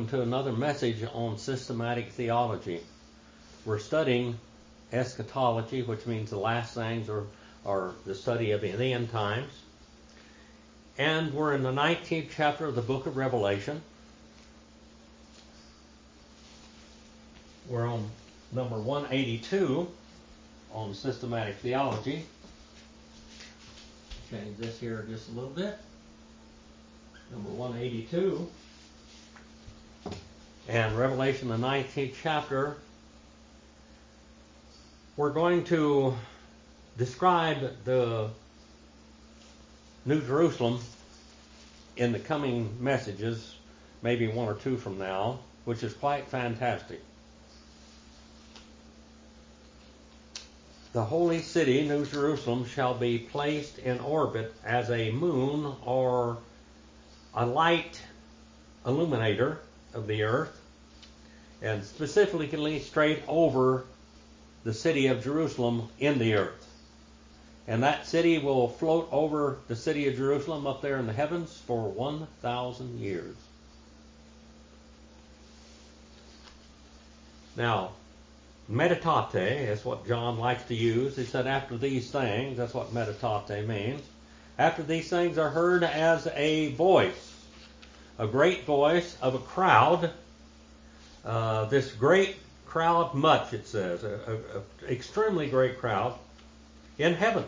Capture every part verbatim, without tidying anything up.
to another message on systematic theology. We're studying eschatology, which means the last things, or, or the study of the end times. And we're in the nineteenth chapter of the book of Revelation. We're on number one eighty-two on systematic theology. Change this here just a little bit. Number one eighty-two. And Revelation, the nineteenth chapter. We're going to describe the New Jerusalem in the coming messages, maybe one or two from now, which is quite fantastic. The holy city, New Jerusalem, shall be placed in orbit as a moon or a light illuminator of the earth, and specifically straight over the city of Jerusalem in the earth. And that city will float over the city of Jerusalem up there in the heavens for one thousand years. Now, meditate is what John likes to use. He said, after these things, that's what meditate means. After these things are heard as a voice, a great voice of a crowd. Uh, this great crowd, much it says, a, a, a extremely great crowd in heaven,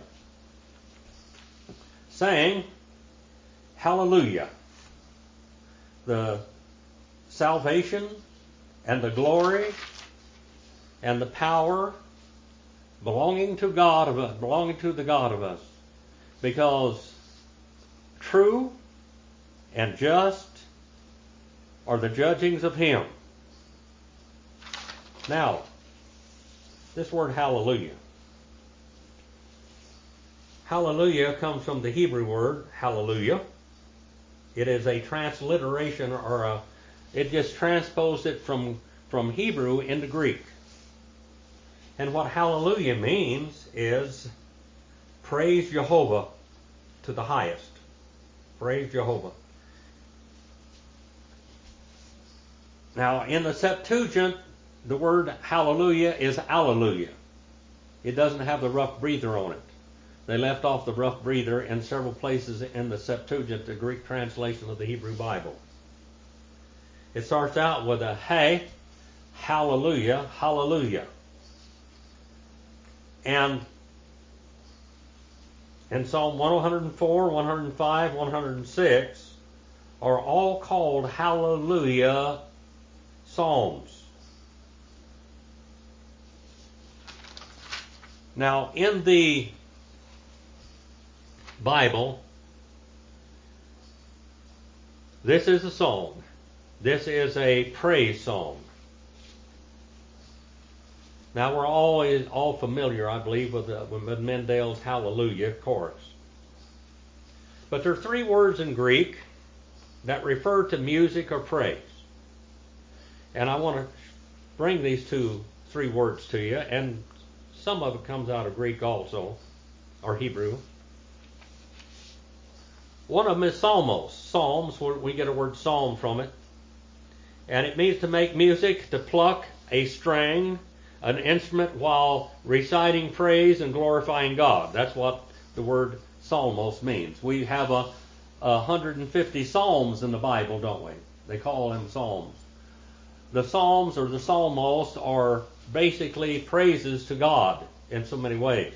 saying, Hallelujah. The salvation and the glory and the power belonging to God of us, belonging to the God of us, because true and just are the judgings of Him. Now, this word hallelujah. Hallelujah comes from the Hebrew word hallelujah. It is a transliteration, or a, it just transposed it from, from Hebrew into Greek. And what hallelujah means is praise Jehovah to the highest. Praise Jehovah. Now, in the Septuagint, the word hallelujah is alleluia. It doesn't have the rough breather on it. They left off the rough breather in several places in the Septuagint, the Greek translation of the Hebrew Bible. It starts out with a hey, hallelujah, hallelujah. And in Psalm one oh four, one oh five, one oh six are all called hallelujah psalms. Now, in the Bible, this is a song. This is a praise song. Now, we're always all familiar, I believe, with, uh, with Mendel's Hallelujah chorus. But there are three words in Greek that refer to music or praise. And I want to bring these two, three words to you, and some of it comes out of Greek also, or Hebrew. One of them is psalmos. Psalms, we get a word psalm from it. And it means to make music, to pluck a string, an instrument while reciting praise and glorifying God. That's what the word psalmos means. We have a, a one hundred fifty psalms in the Bible, don't we? They call them psalms. The psalms or the psalmos are basically praises to God in so many ways.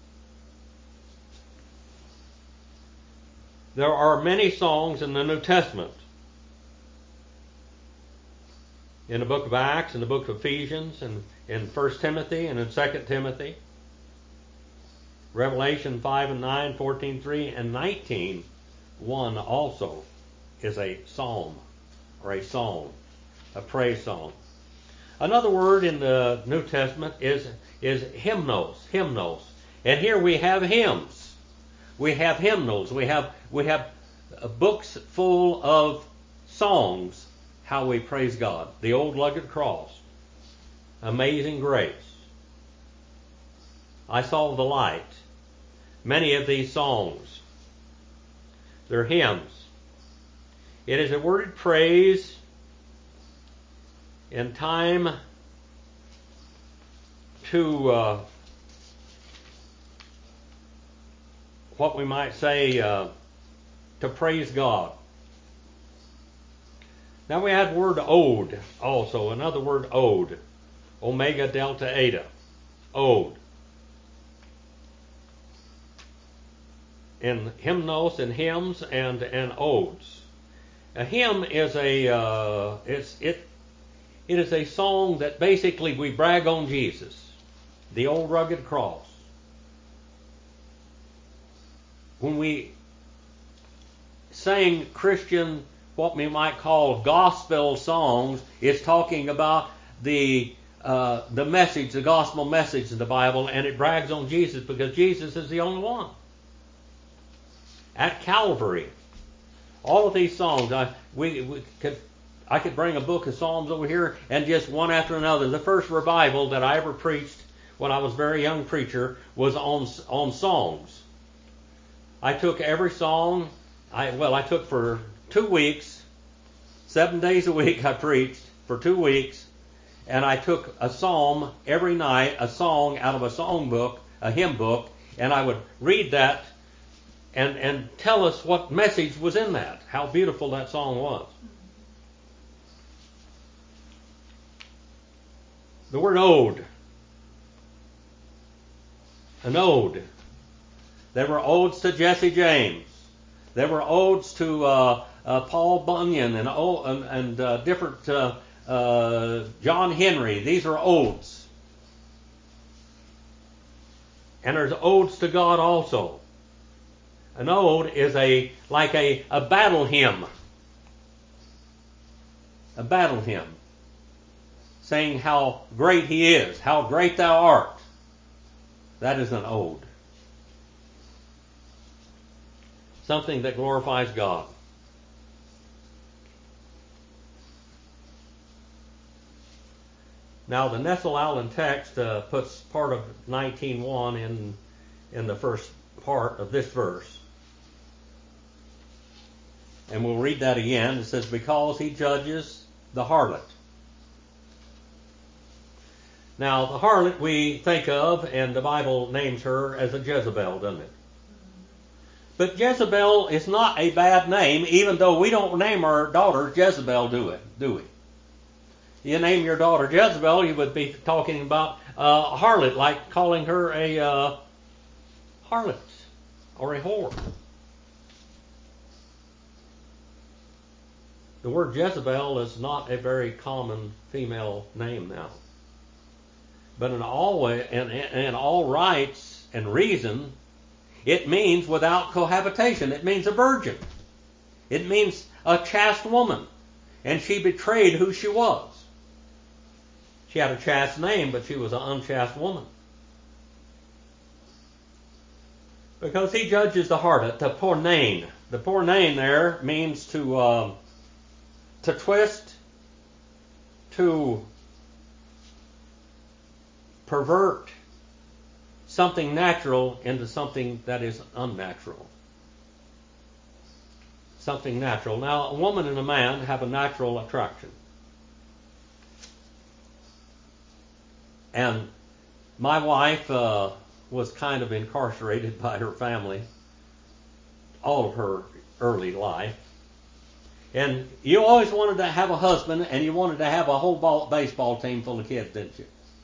There are many songs in the New Testament. In the book of Acts, in the book of Ephesians, and in First Timothy, and in Second Timothy. Revelation five and nine, fourteen three, and nineteen one also is a psalm, or a song, a praise song. Another word in the New Testament is, is hymnos, hymnos. And here we have hymns. We have hymnals. We have, we have books full of songs, how we praise God. The Old Rugged Cross, Amazing Grace, I Saw the Light. Many of these songs, they're hymns. It is a worded praise in time to uh, what we might say uh, to praise God. Now we had word ode also, another word ode. Omega, delta, eta. Ode. In hymnos and hymns and, and odes. A hymn is a uh, it's it it is a song that basically we brag on Jesus, the old rugged cross. When we sang Christian, what we might call gospel songs, it's talking about the uh, the message, the gospel message in the Bible, and it brags on Jesus because Jesus is the only one. At Calvary, all of these songs, I we, we could I could bring a book of Psalms over here and just one after another. The first revival that I ever preached when I was a very young preacher was on on songs. I took every song. I well, I took for two weeks, seven days a week. I preached for two weeks, and I took a psalm every night, a song out of a song book, a hymn book, and I would read that and and tell us what message was in that, how beautiful that song was. The word ode, an ode. There were odes to Jesse James. There were odes to uh, uh, Paul Bunyan and and, and uh, different uh, uh, John Henry. These are odes. And there's odes to God also. An ode is a like a, a battle hymn. A battle hymn. Saying how great He is, how great Thou art. That is an ode. Something that glorifies God. Now the Nessel Allen text uh, puts part of nineteen one in in the first part of this verse. And we'll read that again. It says, because He judges the harlot. Now the harlot we think of, and the Bible names her as a Jezebel, doesn't it? But Jezebel is not a bad name, even though we don't name our daughter Jezebel, do it? Do we? You name your daughter Jezebel, you would be talking about uh, a harlot, like calling her a uh, harlot or a whore. The word Jezebel is not a very common female name now. But in all way, in, in all rights and reason, it means without cohabitation. It means a virgin. It means a chaste woman. And she betrayed who she was. She had a chaste name, but she was an unchaste woman. Because He judges the harlot, the pornein. The pornein there means to um, to twist, to pervert something natural into something that is unnatural. Something natural. Now, a woman and a man have a natural attraction. And my wife uh, was kind of incarcerated by her family all of her early life. And you always wanted to have a husband, and you wanted to have a whole ball, baseball team full of kids, didn't you?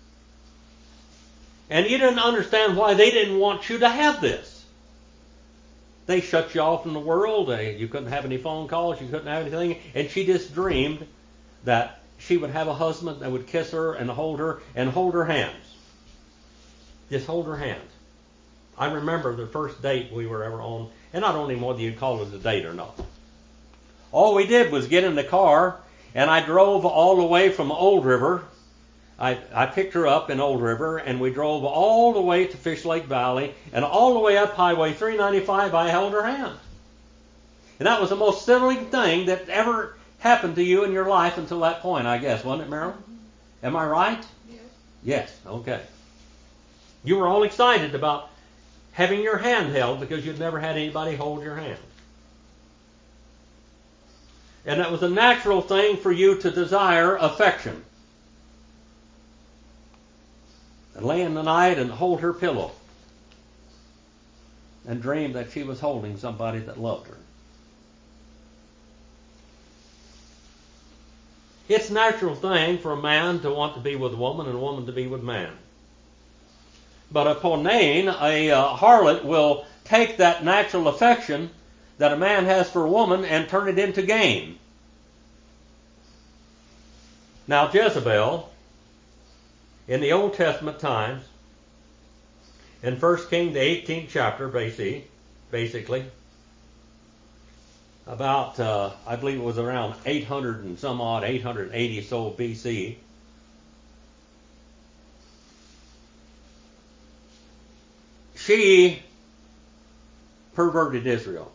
And you didn't understand why they didn't want you to have this. They shut you off from the world. They, you couldn't have any phone calls. You couldn't have anything. And she just dreamed that she would have a husband that would kiss her and hold her and hold her hands. Just hold her hands. I remember the first date we were ever on, and I don't even know whether you'd call it a date or not. All we did was get in the car, and I drove all the way from Old River. I, I picked her up in Old River, and we drove all the way to Fish Lake Valley, and all the way up Highway three ninety-five, I held her hand. And that was the most thrilling thing that ever happened to you in your life until that point, I guess, wasn't it, Marilyn? Am I right? Yes. Yes, okay. You were all excited about having your hand held because you'd never had anybody hold your hand. And that was a natural thing for you to desire affection. and lay in the night and hold her pillow and dream that she was holding somebody that loved her. It's a natural thing for a man to want to be with a woman and a woman to be with man. But a pornein, a uh, harlot, will take that natural affection that a man has for a woman and turn it into gain. Now Jezebel, in the Old Testament times, in First Kings, the eighteenth chapter, basically, basically about, uh, I believe it was around eight hundred and some odd, eight hundred eighty or so B C, she perverted Israel.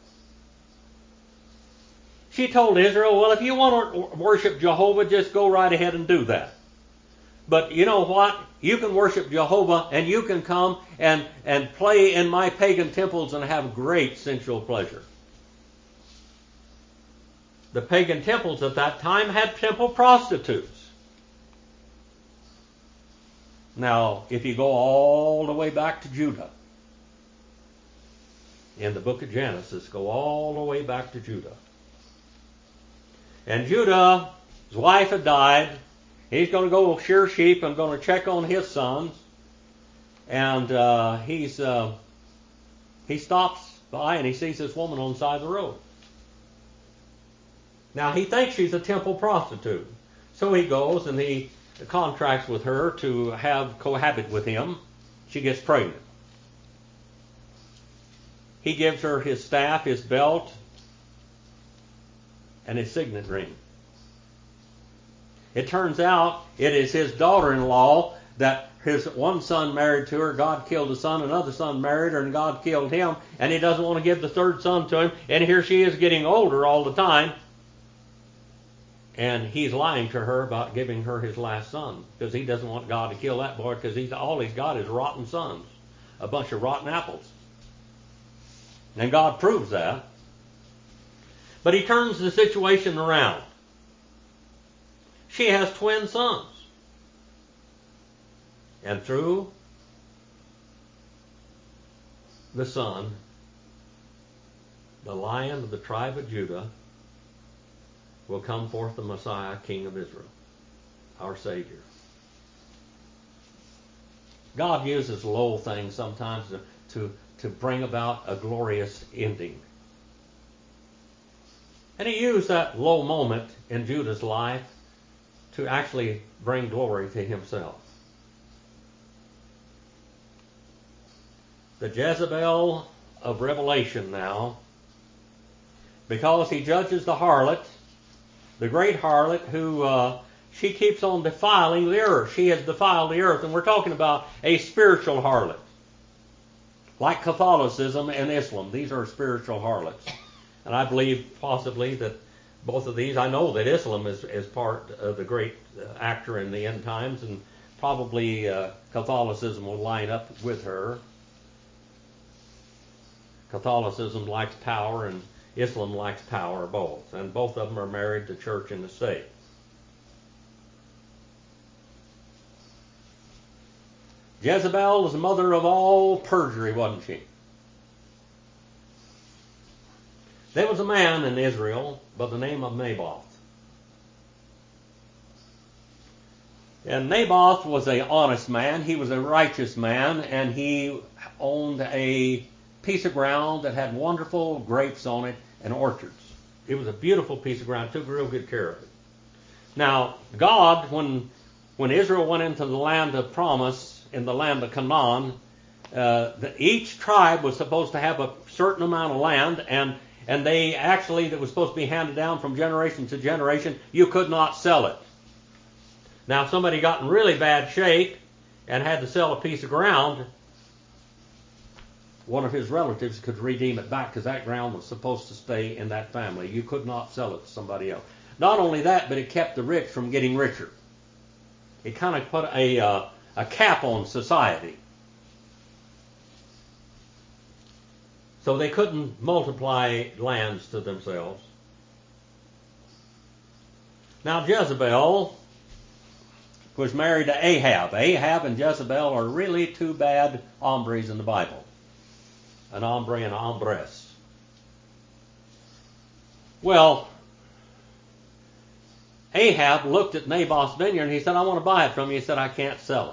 She told Israel, well, if you want to worship Jehovah, just go right ahead and do that. But you know what? You can worship Jehovah and you can come and, and play in my pagan temples and have great sensual pleasure. The pagan temples at that time had temple prostitutes. Now, if you go all the way back to Judah, in the book of Genesis, go all the way back to Judah. And Judah, his wife had died. He's going to go shear sheep and going to check on his sons. And uh, he's uh, he stops by and he sees this woman on the side of the road. Now he thinks she's a temple prostitute. So he goes and he contracts with her to have cohabit with him. She gets pregnant. He gives her his staff, his belt, and his signet ring. It turns out it is his daughter-in-law that his one son married to her. God killed the son. Another son married her, and God killed him. And he doesn't want to give the third son to him. And here she is getting older all the time. And he's lying to her about giving her his last son because he doesn't want God to kill that boy because he's all he's got is rotten sons, a bunch of rotten apples. And God proves that. But he turns the situation around. She has twin sons. And through the son, the Lion of the tribe of Judah, will come forth the Messiah, King of Israel, our Savior. God uses low things sometimes to, to, to bring about a glorious ending. And he used that low moment in Judah's life to actually bring glory to himself. The Jezebel of Revelation now, because he judges the harlot, the great harlot who uh, she keeps on defiling the earth. She has defiled the earth, and we're talking about a spiritual harlot. Like Catholicism and Islam, these are spiritual harlots. And I believe possibly that both of these, I know that Islam is, is part of the great actor in the end times, and probably uh, Catholicism will line up with her. Catholicism likes power and Islam likes power, both. And both of them are married to church and the state. Jezebel is the mother of all perjury, wasn't she? There was a man in Israel by the name of Naboth. And Naboth was an honest man. He was a righteous man, and he owned a piece of ground that had wonderful grapes on it and orchards. It was a beautiful piece of ground. Took real good care of it. Now, God, when when Israel went into the land of promise, in the land of Canaan, uh, the, each tribe was supposed to have a certain amount of land, and and they actually, that was supposed to be handed down from generation to generation. You could not sell it. Now, if somebody got in really bad shape and had to sell a piece of ground, one of his relatives could redeem it back because that ground was supposed to stay in that family. You could not sell it to somebody else. Not only that, but it kept the rich from getting richer. It kind of put a, uh, a cap on society. So they couldn't multiply lands to themselves. Now Jezebel was married to Ahab. Ahab and Jezebel are really two bad hombres in the Bible. An hombre and an hombress. Well, Ahab looked at Naboth's vineyard and he said, I want to buy it from you. He said, I can't sell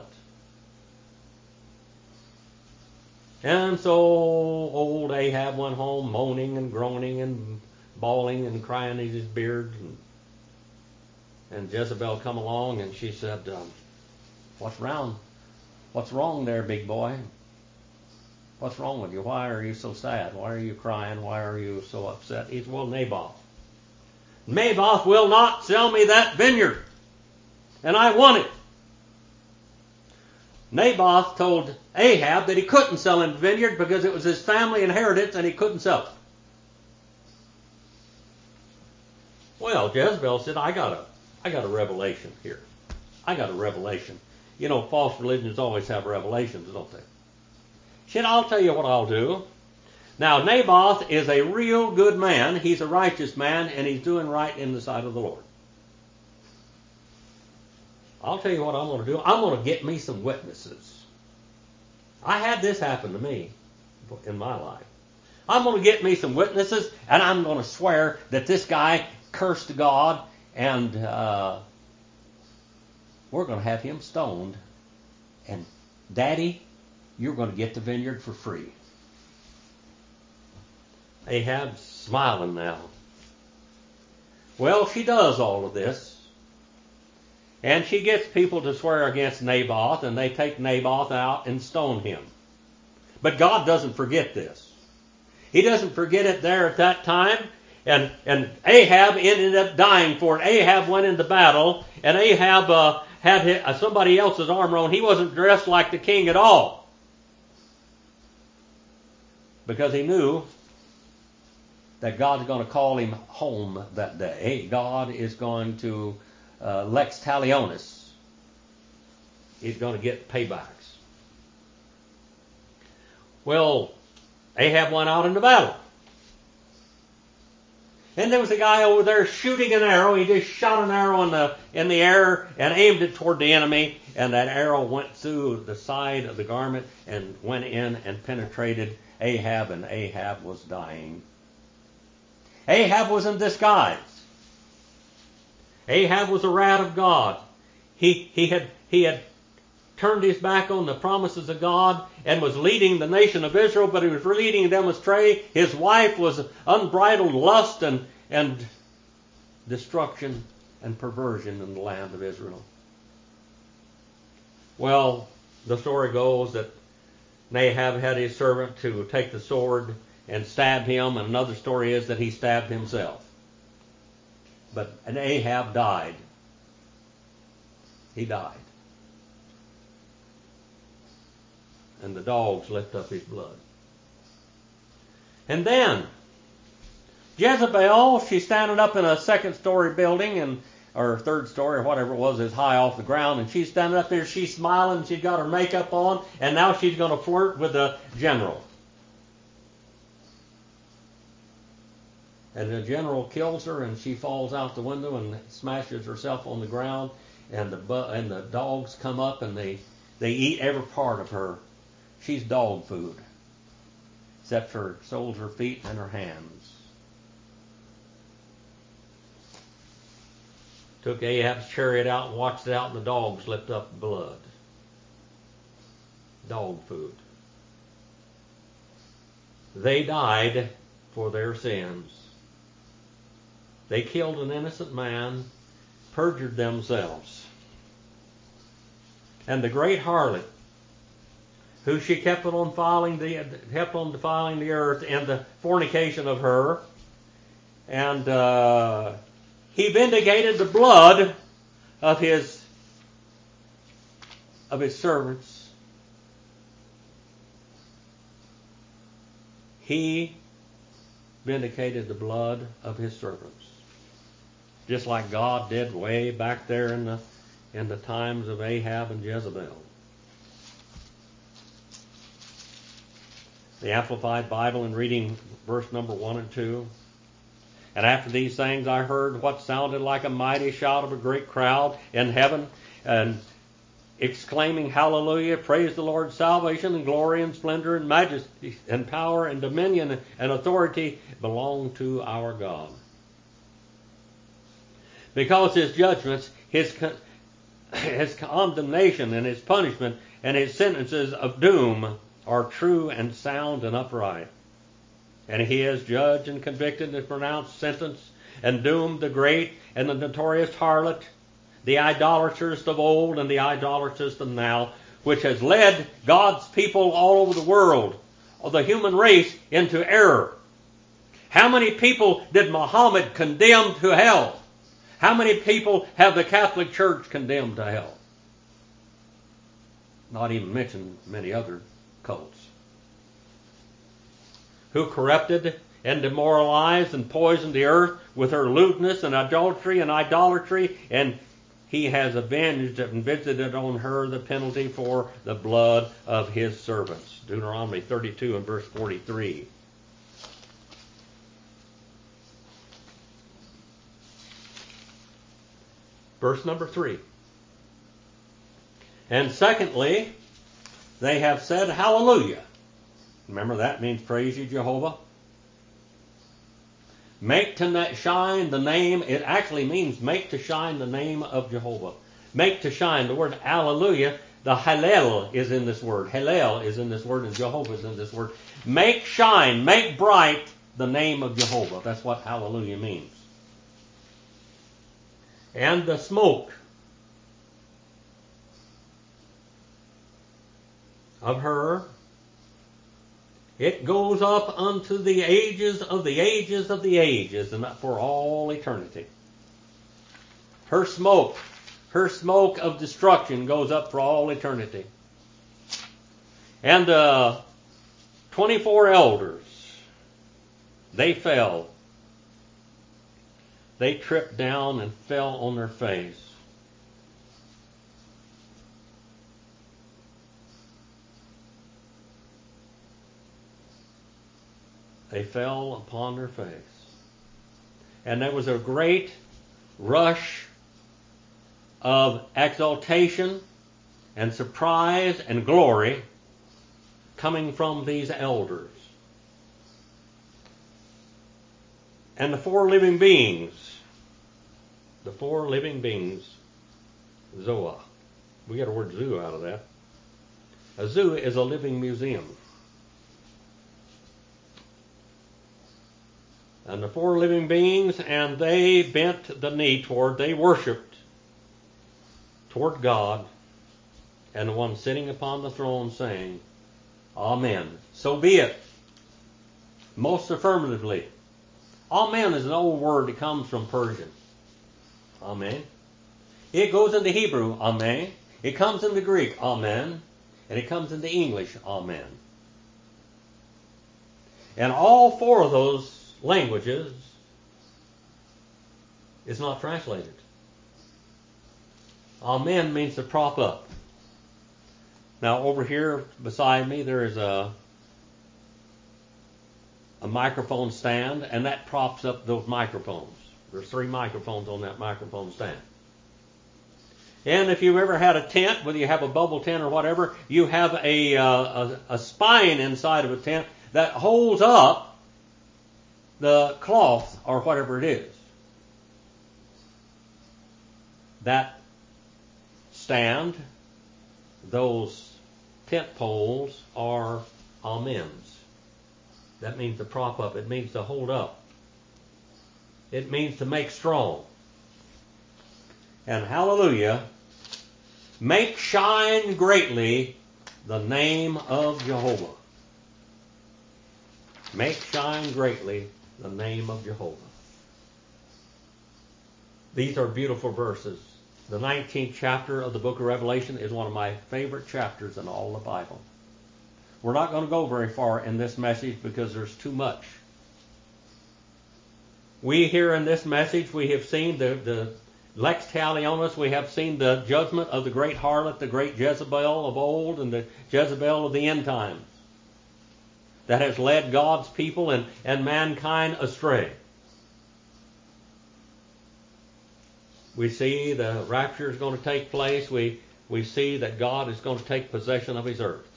it. And so old Ahab went home moaning and groaning and bawling and crying in his beard. And, and Jezebel come along and she said, um, what's wrong? What's wrong there, big boy? What's wrong with you? Why are you so sad? Why are you crying? Why are you so upset? He said, well, Naboth. Naboth will not sell me that vineyard. And I want it. Naboth told Ahab that he couldn't sell him the vineyard because it was his family inheritance and he couldn't sell it. Well, Jezebel said, I got a, I got a revelation here. I got a revelation. You know, false religions always have revelations, don't they? She said, I'll tell you what I'll do. Now, Naboth is a real good man. He's a righteous man, and he's doing right in the sight of the Lord. I'll tell you what I'm going to do. I'm going to get me some witnesses. I had this happen to me in my life. I'm going to get me some witnesses, and I'm going to swear that this guy cursed God, and uh, we're going to have him stoned. And, Daddy, you're going to get the vineyard for free. Ahab's smiling now. Well, she does all of this. And she gets people to swear against Naboth, and they take Naboth out and stone him. But God doesn't forget this. He doesn't forget it there at that time. And, and Ahab ended up dying for it. Ahab went into battle, and Ahab uh, had his, uh, somebody else's armor on. He wasn't dressed like the king at all. Because he knew that God's going to call him home that day. God is going to uh, lex talionis. He's going to get paybacks. Well, Ahab went out into battle. And there was a guy over there shooting an arrow. He just shot an arrow in the in the air and aimed it toward the enemy. And that arrow went through the side of the garment and went in and penetrated Ahab, and Ahab was dying. Ahab was in disguise. Ahab was a rat of God. He, he, had, he had turned his back on the promises of God and was leading the nation of Israel, but he was leading them astray. His wife was unbridled lust and, and destruction and perversion in the land of Israel. Well, the story goes that Ahab had his servant to take the sword and stab him, and another story is that he stabbed himself. But and Ahab died. He died. And the dogs licked up his blood. And then Jezebel, she's standing up in a second story building, and or third story or whatever it was, is high off the ground, and she's standing up there, she's smiling, she's got her makeup on, and now she's going to flirt with the general. And the general kills her, and she falls out the window and smashes herself on the ground, and the bu- and the dogs come up and they, they eat every part of her. She's dog food, except for her soles, her feet, and her hands. Took Ahab's chariot out and watched it out, and the dogs licked up blood. Dog food. They died for their sins. They killed an innocent man, perjured themselves. And the great harlot, who she kept on defiling the kept on defiling the earth and the fornication of her, and uh, he vindicated the blood of his of his servants. He vindicated the blood of his servants, just like God did way back there in the in the times of Ahab and Jezebel. The Amplified Bible, in reading verse number one and two. And after these things I heard what sounded like a mighty shout of a great crowd in heaven, and exclaiming, hallelujah, praise the Lord, salvation and glory and splendor and majesty and power and dominion and authority belong to our God. Because his judgments, his, his condemnation and his punishment and his sentences of doom are true and sound and upright. And he has judged and convicted and pronounced sentence and doomed the great and the notorious harlot, the idolaters of old and the idolaters of now, which has led God's people all over the world, or the human race, into error. How many people did Muhammad condemn to hell? How many people have the Catholic Church condemned to hell? Not even mention many other cults. Who corrupted and demoralized and poisoned the earth with her lewdness and adultery and idolatry, and he has avenged and visited on her the penalty for the blood of his servants. Deuteronomy thirty-two and verse forty-three. Verse number three. And secondly, they have said hallelujah. Remember, that means praise you, Jehovah. Make to shine the name. It actually means make to shine the name of Jehovah. Make to shine. The word hallelujah, the hallel is in this word. Hallel is in this word, and Jehovah is in this word. Make shine, make bright the name of Jehovah. That's what hallelujah means. And the smoke of her, it goes up unto the ages of the ages of the ages, and for all eternity. Her smoke, her smoke of destruction goes up for all eternity. And the twenty-four elders, they fell. They tripped down and fell on their face. They fell upon their face. And there was a great rush of exaltation and surprise and glory coming from these elders. And the four living beings, the four living beings, Zoa. We get a word zoo out of that. A zoo is a living museum. And the four living beings, and they bent the knee toward, they worshipped toward God, and the one sitting upon the throne saying, Amen. So be it. Most affirmatively. Amen is an old word that comes from Persian. Amen. It goes into Hebrew, Amen. It comes into Greek, Amen. And it comes into English, Amen. And all four of those languages is not translated. Amen means to prop up. Now over here beside me there is a a microphone stand, and that props up those microphones. There's three microphones on that microphone stand. And if you've ever had a tent, whether you have a bubble tent or whatever, you have a, uh, a, a spine inside of a tent that holds up the cloth or whatever it is. That stand, those tent poles are amens. That means to prop up. It means to hold up. It means to make strong. And hallelujah, make shine greatly the name of Jehovah. Make shine greatly the name of Jehovah. These are beautiful verses. The nineteenth chapter of the book of Revelation is one of my favorite chapters in all the Bible. We're not going to go very far in this message because there's too much. We here in this message, we have seen the, the lex talionis, we have seen the judgment of the great harlot, the great Jezebel of old, and the Jezebel of the end times that has led God's people and, and mankind astray. We see the rapture is going to take place. We, we see that God is going to take possession of his earth.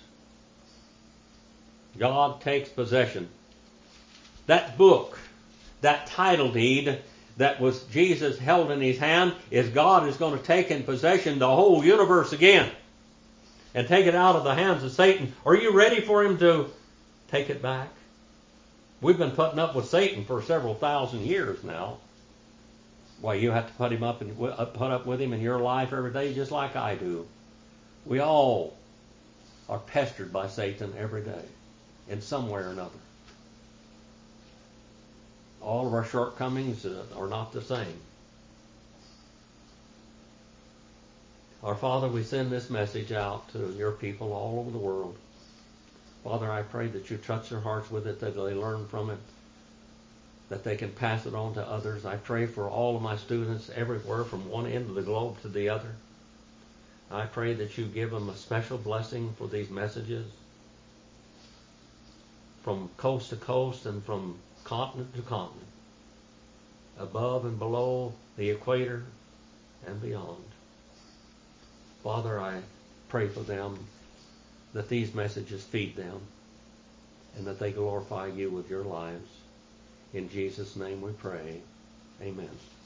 God takes possession. That book, that title deed that was Jesus held in his hand, is God is going to take in possession the whole universe again and take it out of the hands of Satan. Are you ready for him to take it back? We've been putting up with Satan for several thousand years now. Why, you have to put him up and put up with him in your life every day, just like I do. We all are pestered by Satan every day, in some way or another. All of our shortcomings are not the same. Our Father, we send this message out to your people all over the world. Father, I pray that you touch their hearts with it, that they learn from it, that they can pass it on to others. I pray for all of my students everywhere from one end of the globe to the other. I pray that you give them a special blessing for these messages from coast to coast and from continent to continent, above and below the equator and beyond. Father, I pray for them, that these messages feed them and that they glorify you with your lives. In Jesus' name we pray. Amen.